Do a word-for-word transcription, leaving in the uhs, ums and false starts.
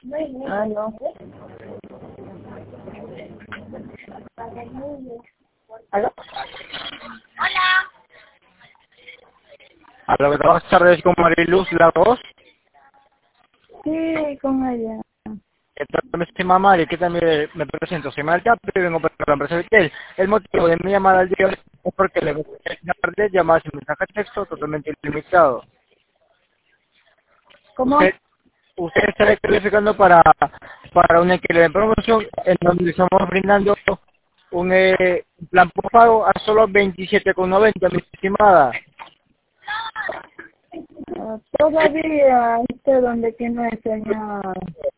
Ah, no. ¿Aló? Hola. Hola, buenas tardes con Mariluz Lagos. Sí, con ella. ¿Qué tal? Me llamo Mari, que también me presento. Soy Malta, pero vengo por la empresa Vitel. El motivo de mi llamada al día de hoy es porque le gustaría darle llamadas y mensaje de texto totalmente ilimitado. ¿Cómo? Usted, usted está calificando para, para una alquiler de promoción en donde le estamos brindando un eh, plan por pago a solo veintisiete con noventa, mi estimada. Ah, todavía, este, donde tiene señal.